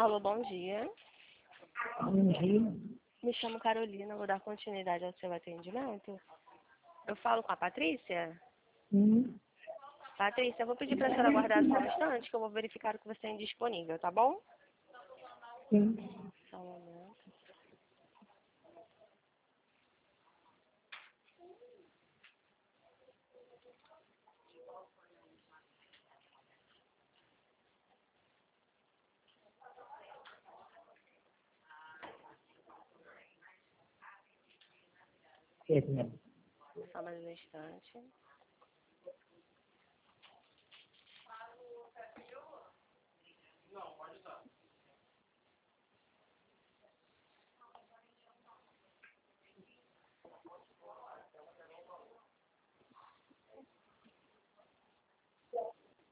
Alô, bom dia. Bom dia. Me chamo Carolina, vou dar continuidade ao seu atendimento. Eu falo com a Patrícia? Patrícia, eu vou pedir para a senhora aguardar só um instante, que eu vou verificar o que você tem disponível, tá bom? Sim. Só um momento. Fernando. Só mais um instante.